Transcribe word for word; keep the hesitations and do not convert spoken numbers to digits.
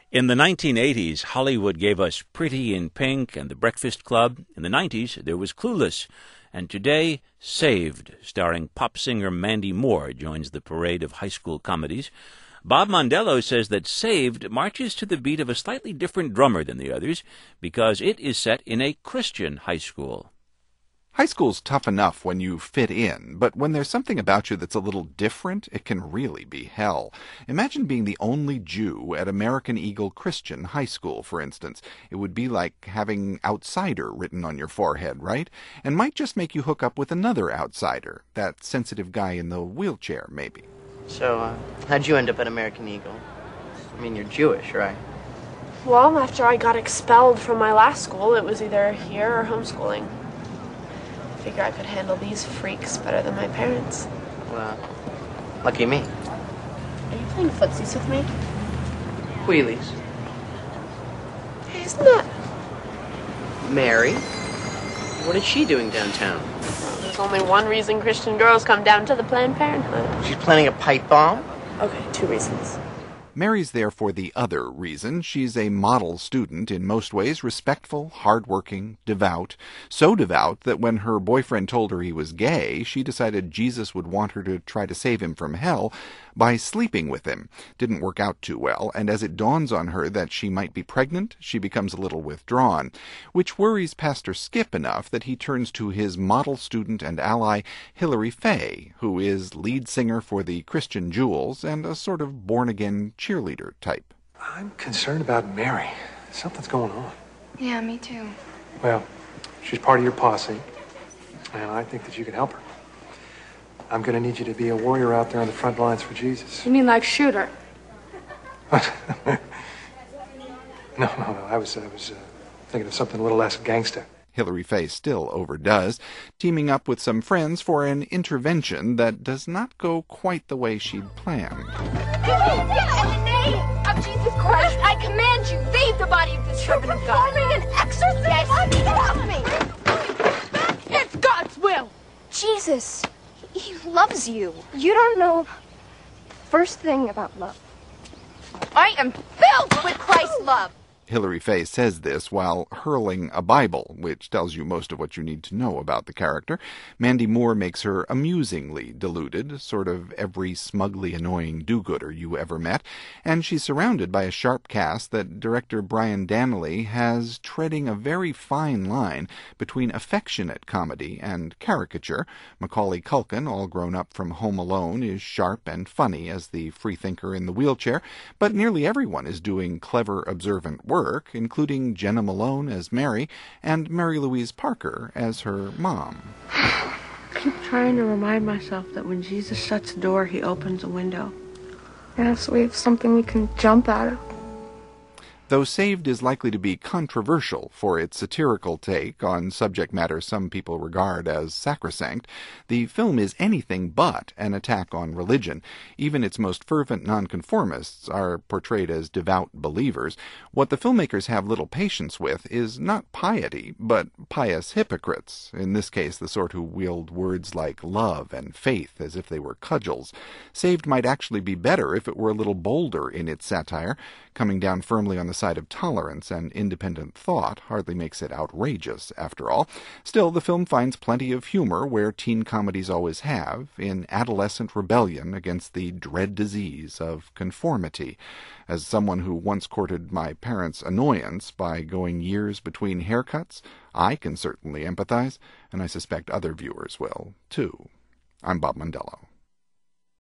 In the nineteen eighties, Hollywood gave us Pretty in Pink and The Breakfast Club. In the nineties, there was Clueless. And today, Saved, starring pop singer Mandy Moore, joins the parade of high school comedies. Bob Mondello says that Saved marches to the beat of a slightly different drummer than the others because it is set in a Christian high school. High school's tough enough when you fit in, but when there's something about you that's a little different, it can really be hell. Imagine being the only Jew at American Eagle Christian High School, for instance. It would be like having outsider written on your forehead, right? And might just make you hook up with another outsider, that sensitive guy in the wheelchair, maybe. So, uh, how'd you end up at American Eagle? I mean, you're Jewish, right? Well, after I got expelled from my last school, it was either here or homeschooling. I figure I could handle these freaks better than my parents. Well, lucky me. Are you playing footsies with me? Wheelies. Hey, isn't that... Mary? What is she doing downtown? Well, there's only one reason Christian girls come down to the Planned Parenthood. She's planning a pipe bomb? Okay, two reasons. Mary's there for the other reason. She's a model student, in most ways respectful, hardworking, devout. So devout that when her boyfriend told her he was gay, she decided Jesus would want her to try to save him from hell by sleeping with him. Didn't work out too well, and as it dawns on her that she might be pregnant, she becomes a little withdrawn, which worries Pastor Skip enough that he turns to his model student and ally, Hilary Faye, who is lead singer for the Christian Jewels and a sort of born-again cheerleader type. I'm concerned about Mary. Something's going on. Yeah, me too. Well, she's part of your posse, and I think that you can help her. I'm going to need you to be a warrior out there on the front lines for Jesus. You mean like Shooter? no, no, no. I was, I was uh, thinking of something a little less gangsta. Hilary Faye still overdoes, teaming up with some friends for an intervention that does not go quite the way she'd planned. In the name of Jesus Christ, I command you, leave the body of this servant of God. You're performing an exorcism? Yes, get off me! It's God's will! Jesus, he loves you. You don't know the first thing about love. I am filled with Christ's love. Hilary Faye says this while hurling a Bible, which tells you most of what you need to know about the character. Mandy Moore makes her amusingly deluded, sort of every smugly annoying do-gooder you ever met, and she's surrounded by a sharp cast that director Brian Dannelly has treading a very fine line between affectionate comedy and caricature. Macaulay Culkin, all grown up from Home Alone, is sharp and funny as the freethinker in the wheelchair, but nearly everyone is doing clever, observant work. Work, including Jenna Malone as Mary and Mary Louise Parker as her mom. I keep trying to remind myself that when Jesus shuts the door, he opens a window. Yeah, so we have something we can jump out of. Though Saved is likely to be controversial for its satirical take on subject matter some people regard as sacrosanct, the film is anything but an attack on religion. Even its most fervent nonconformists are portrayed as devout believers. What the filmmakers have little patience with is not piety, but pious hypocrites, in this case the sort who wield words like love and faith as if they were cudgels. Saved might actually be better if it were a little bolder in its satire. Coming down firmly on the side of tolerance and independent thought hardly makes it outrageous, after all. Still, the film finds plenty of humor where teen comedies always have, in adolescent rebellion against the dread disease of conformity. As someone who once courted my parents' annoyance by going years between haircuts, I can certainly empathize, and I suspect other viewers will, too. I'm Bob Mondello.